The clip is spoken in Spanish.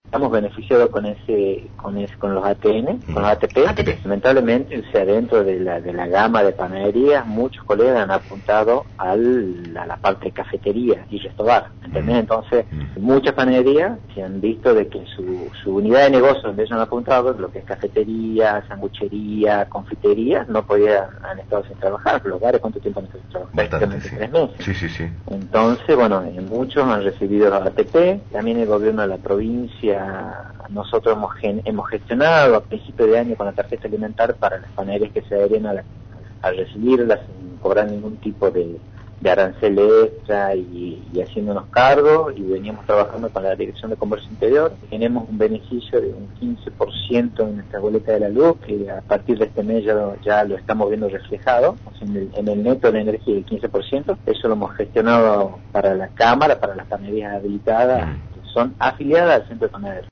estamos beneficiados con los ATN, con los ATP. Lamentablemente, o sea, dentro de la gama de panaderías, muchos colegas han apuntado a la parte de cafetería y restobar, ¿entendés? Entonces, muchas panaderías se han visto de que su unidad de negocio donde ellos han apuntado, lo que es cafetería, sanguchería, confitería, han estado sin trabajar. Los bares, ¿cuánto tiempo han estado sin trabajar? Prácticamente 3 meses. Sí. Entonces, bueno, muchos han recibido los ATP, también el gobierno de la provincia, nosotros hemos gestionado a principio de año con la tarjeta alimentar para las panaderías que se adhieren a recibirla sin cobrar ningún tipo de arancel extra y haciéndonos cargo, y veníamos trabajando con la Dirección de Comercio Interior. Tenemos un beneficio de un 15% en nuestra boleta de la luz, que a partir de este mes ya lo estamos viendo reflejado, o sea, en el neto de la energía del 15%. Eso lo hemos gestionado para la Cámara, para las panaderías habilitadas, que son afiliadas al Centro de Panadería.